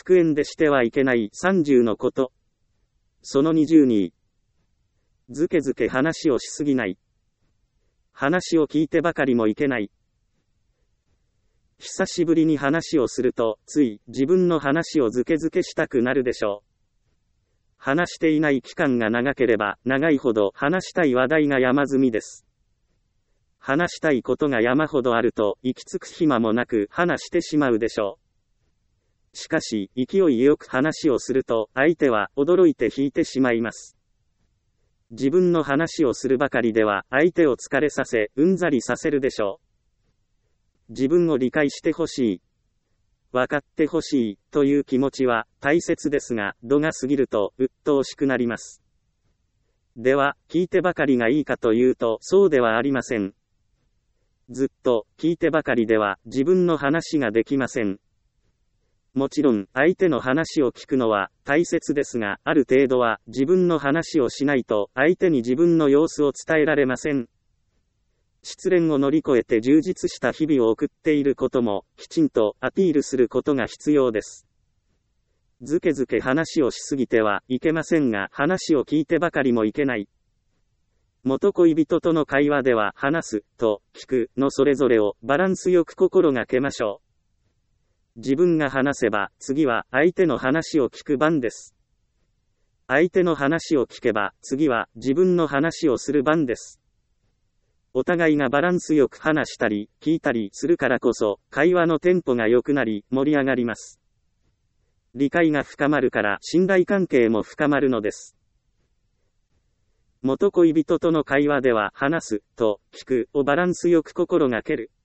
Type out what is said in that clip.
復縁でしてはいけない30のこと。その20に、ずけずけ話をしすぎない。話を聞いてばかりもいけない。久しぶりに話をすると、つい自分の話をずけずけしたくなるでしょう。話していない期間が長ければ長いほど話したい話題が山積みです。話したいことが山ほどあると行き着く暇もなく話してしまうでしょう。しかし、勢いよく話をすると相手は驚いて引いてしまいます。自分の話をするばかりでは相手を疲れさせ、うんざりさせるでしょう。自分を理解してほしい。分かってほしいという気持ちは大切ですが、度が過ぎると鬱陶しくなります。では、聞いてばかりがいいかというと、そうではありません。ずっと聞いてばかりでは自分の話ができません。もちろん、相手の話を聞くのは大切ですが、ある程度は自分の話をしないと相手に自分の様子を伝えられません。失恋を乗り越えて充実した日々を送っていることも、きちんとアピールすることが必要です。ずけずけ話をしすぎてはいけませんが、話を聞いてばかりもいけない。元恋人との会話では、話すと聞くのそれぞれをバランスよく心がけましょう。自分が話せば、次は相手の話を聞く番です。相手の話を聞けば、次は自分の話をする番です。お互いがバランスよく話したり、聞いたりするからこそ、会話のテンポが良くなり、盛り上がります。理解が深まるから、信頼関係も深まるのです。元恋人との会話では、話すと聞くをバランスよく心がける。